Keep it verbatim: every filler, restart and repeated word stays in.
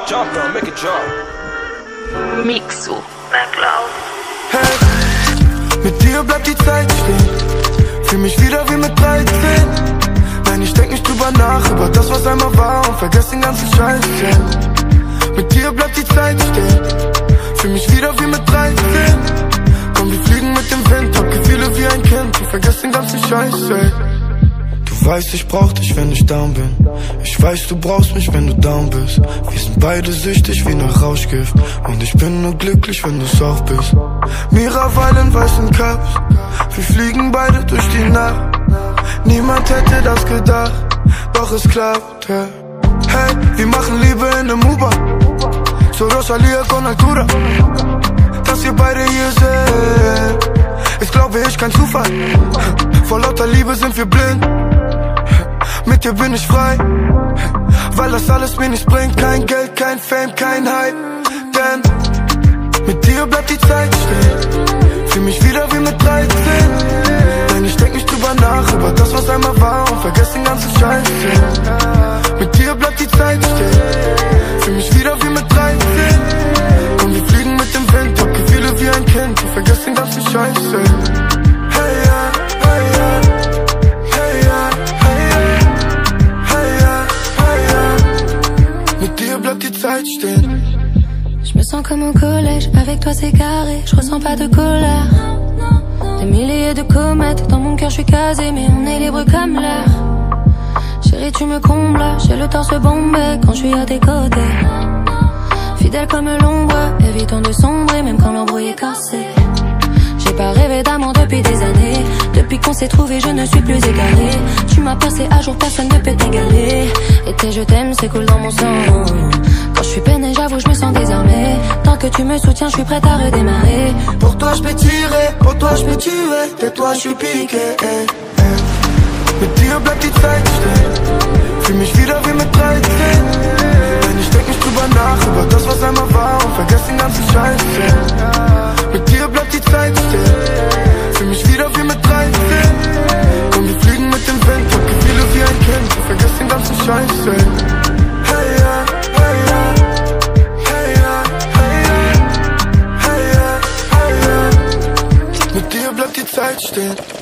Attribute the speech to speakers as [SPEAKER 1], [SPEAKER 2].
[SPEAKER 1] jump, girl, make it jump.
[SPEAKER 2] Mixu, MacLeod.
[SPEAKER 3] Hey, mit dir bleibt die Zeit stehen. Fühl mich wieder wie mit dreizehn. Nein, ich denk nicht drüber nach, über das, was einmal war, und vergess den ganzen Scheiß, yeah. Mit dir bleibt die Zeit stehen. Fühl mich wieder wie mit dreizehn. Komm, wir fliegen mit dem Wind, hab Gefühle wie ein Kind und vergess den ganzen Scheiß, ey. Du weißt, ich brauch dich, wenn ich down bin. Ich weiß, du brauchst mich, wenn du down bist. Wir sind beide süchtig wie nach Rauschgift. Und ich bin nur glücklich, wenn du's auch bist. Miraval in weißen Cups. Wir fliegen beide durch die Nacht. Niemand hätte das gedacht, doch es klappt, yeah. Hey, wir machen Liebe in einem Uber. So Rosalia con Altura. Dass wir beide hier sind, ist, glaube ich, kein Zufall. Vor lauter Liebe sind wir blind. Mit dir bin ich frei, weil das alles mir nichts bringt. Kein Geld, kein Fame, kein Hype. Denn mit dir bleibt die Zeit stehen. Fühl mich wieder wie mit dreizehn. Denn ich denk nicht drüber nach, über das, was einmal war, und vergess den ganzen Scheiß, yeah. Mit dir bleibt die Zeit stehen. Fühl mich wieder wie mit dreizehn. Und wir fliegen mit dem Wind, hab Gefühle wie ein Kind und vergess den ganzen Scheiß, yeah. Hey, ja, hey, ja. Hey, ja, hey, ja. Hey, ja, hey, ja. Mit dir bleibt die Zeit stehen.
[SPEAKER 4] Je me sens comme au collège, avec toi c'est carré, je ressens pas de colère. Des milliers de comètes, dans mon cœur je suis casé, mais on est libre comme l'air. Chérie tu me combles, j'ai le torse bombé quand je suis à tes côtés. Fidèle comme l'ombre, évitant de sombrer même quand l'embrouille est cassé. J'ai pas rêvé d'amour depuis des années. Depuis qu'on s'est trouvé je ne suis plus égaré. Tu m'as passé à jour, personne ne peut t'égaler. Et tes je t'aime c'est cool dans mon sang. Quand je suis peinée j'avoue je me sens désarmée. Tant que tu me soutiens je suis prête à redémarrer.
[SPEAKER 3] Pour toi je peux tirer, pour toi je peux tuer. De toi je suis piqué, eh, eh. Mit dir bleibt die Zeit stehen. Fühl mich wieder wie mit dreizehn. Denn ich denk nicht drüber nach, über das was einmal war, und vergess den ganzen Scheiß, yeah. Mit dir bleibt die Zeit stehen. Fühl mich wieder wie mit dreizehn. Komm, wir fliegen mit dem Wind, hab Gefühle wie ein Kind und vergess den ganzen Scheiß, yeah. Hey, ja, hey, ja. Hey, ja, hey, ja. Hey, ja, hey, ja. Mit dir bleibt die Zeit stehen.